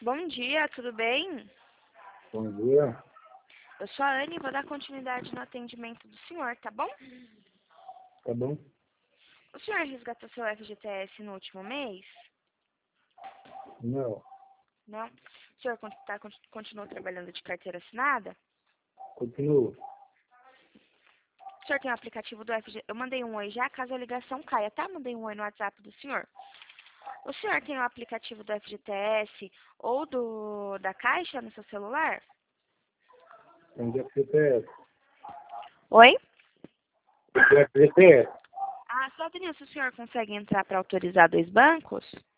Bom dia, tudo bem? Bom dia. Eu sou a Anne e vou dar continuidade no atendimento do senhor, tá bom? Tá bom? O senhor resgatou seu FGTS no último mês? Não. Não? O senhor continuou trabalhando de carteira assinada? Continuo. O senhor tem o aplicativo do FGTS? Eu mandei um oi já, caso a ligação caia, tá? Mandei um oi no WhatsApp do senhor. O senhor tem o aplicativo do FGTS ou da Caixa no seu celular? Tem de FGTS. Oi? Tem FGTS. Ah, só Denilson, o senhor consegue entrar para autorizar dois bancos?